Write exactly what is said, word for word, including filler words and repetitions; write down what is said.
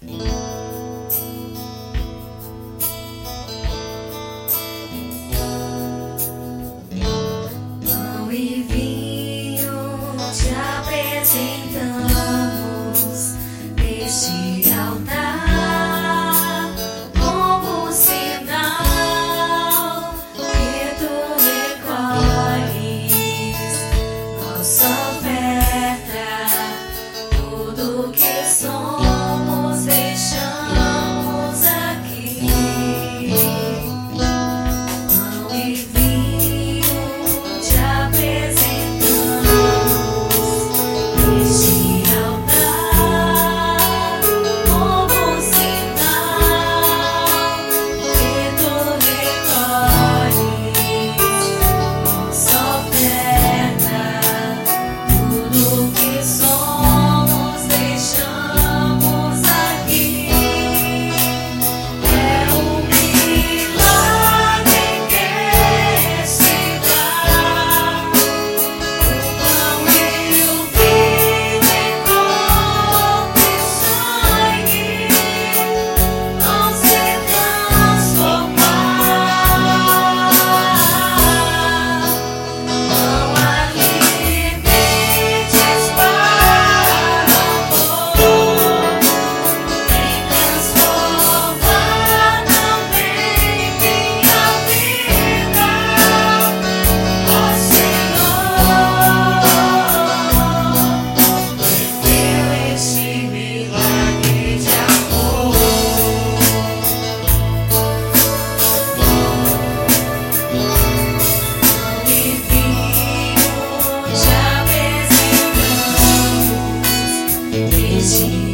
Pão e vinho te apresentamos neste altar, como sinal que tu recolhes nossa oferta. Tudo que somos deixamos aqui. Pão e vinho te apresentamos neste altar, como sinal que tu recolhes nossa oferta. Tudo que somos deixamos aqui. É um milagre que se dá. O pão e o vinho em corpo e sangue vão se transformar. Não há limites para o amor, em transformar também minha vida, ó Senhor. Viveu este milagre de amor. Pão e vinho te apresentamos neste